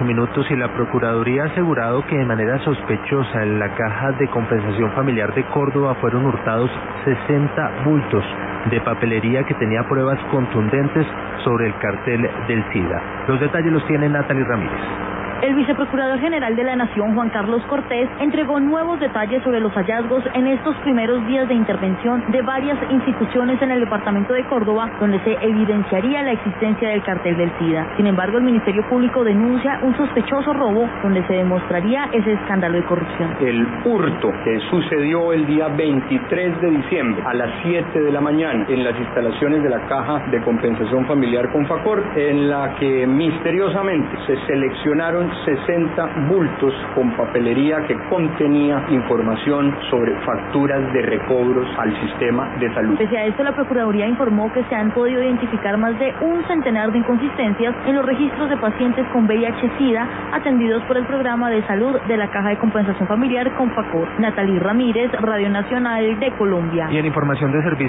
8 minutos y la Procuraduría ha asegurado que de manera sospechosa en la Caja de Compensación Familiar de Córdoba fueron hurtados 60 bultos de papelería que tenía pruebas contundentes sobre el cartel del SIDA. Los detalles los tiene Natalie Ramírez. El viceprocurador general de la Nación, Juan Carlos Cortés, entregó nuevos detalles sobre los hallazgos en estos primeros días de intervención de varias instituciones en el departamento de Córdoba, donde se evidenciaría la existencia del cartel del SIDA. Sin embargo, el Ministerio Público denuncia un sospechoso robo donde se demostraría ese escándalo de corrupción. El hurto que sucedió el día 23 de diciembre a las 7 de la mañana en las instalaciones de la Caja de Compensación Familiar Confacor, en la que misteriosamente se seleccionaron 60 bultos con papelería que contenía información sobre facturas de recobros al sistema de salud. Pese a esto, la Procuraduría informó que se han podido identificar más de un centenar de inconsistencias en los registros de pacientes con VIH-Sida atendidos por el programa de salud de la Caja de Compensación Familiar Confacor. Natalie Ramírez, Radio Nacional de Colombia. Y en información de servicio